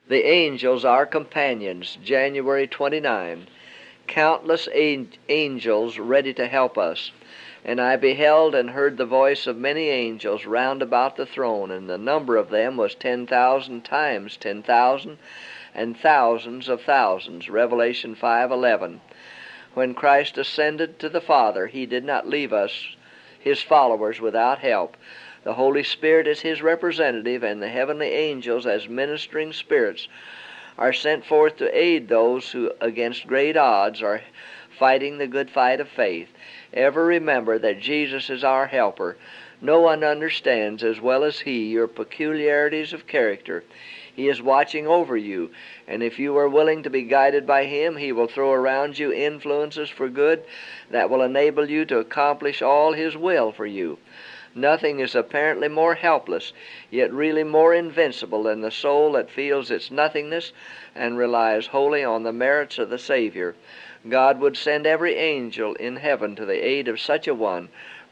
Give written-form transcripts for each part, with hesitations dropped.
The angels, our companions, January 29. Countless angels ready to help us. And I beheld and heard the voice of many angels round about the throne, and the number of them was 10,000 times 10,000, and thousands of thousands. Revelation 5:11. When Christ ascended to the Father, he did not leave us, his followers, without help. The Holy Spirit is his representative, and the heavenly angels, as ministering spirits, are sent forth to aid those who, against great odds, are fighting the good fight of faith. Ever remember that Jesus is our helper. No one understands as well as he your peculiarities of character. He is watching over you, and if you are willing to be guided by him, he will throw around you influences for good that will enable you to accomplish all his will for you. Nothing is apparently more helpless, yet really more invincible than the soul that feels its nothingness and relies wholly on the merits of the Savior. God would send every angel in heaven to the aid of such a one,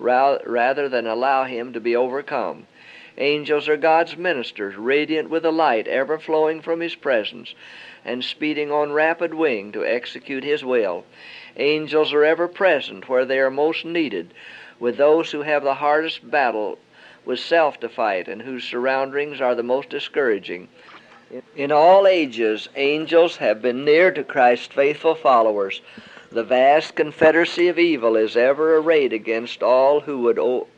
rather than allow him to be overcome. Angels are God's ministers, radiant with a light ever flowing from his presence, and speeding on rapid wing to execute his will. Angels are ever present where they are most needed, with those who have the hardest battle with self to fight, and whose surroundings are the most discouraging. In all ages, angels have been near to Christ's faithful followers. The vast confederacy of evil is ever arrayed against all who would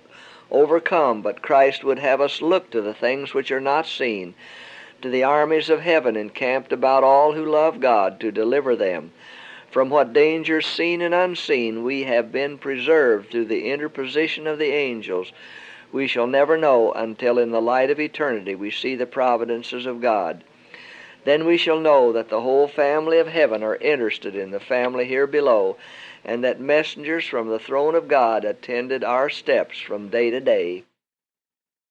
overcome, but Christ would have us look to the things which are not seen, to the armies of heaven encamped about all who love God, to deliver them. From what dangers seen and unseen we have been preserved through the interposition of the angels, we shall never know until in the light of eternity we see the providences of God. Then we shall know that the whole family of heaven are interested in the family here below, and that messengers from the throne of God attended our steps from day to day.